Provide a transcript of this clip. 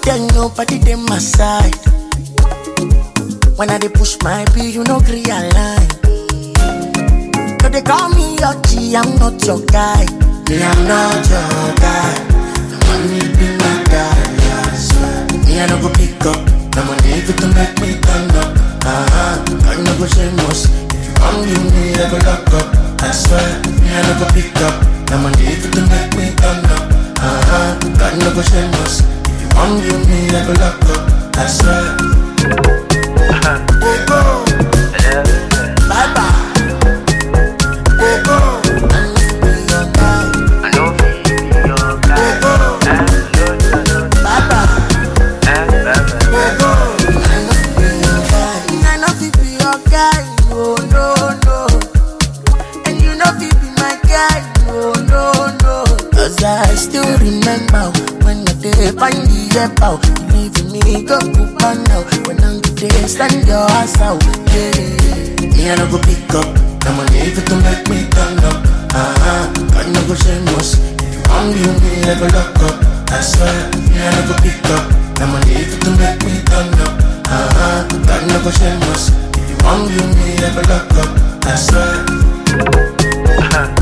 Then nobody them my side. When I dey push my bill, you no gree align. So they call me your G, I'm not your guy. Me, I'm not your guy. The money be my guy, I swear. Me, I no go pick up. The money if it to make me turn up. I no go shameless. If you want give me, I go lock up. I swear. Me, I no go pick up. The money if it to make me turn up. I no go shameless. If you want give me, I go lock up. I swear. Oh, go. Bye bye. I still remember when the day find the app out. You leaving me go Cuba now. When I'm there, stand your ass out. Yeah, me I no go pick up. The money if it to make me turn up. I no go shameless. If you want you me, I go lock up. I swear, me I no go pick up. The money if it to make me turn up. I no go shameless. If you want you me, I go lock up. I swear.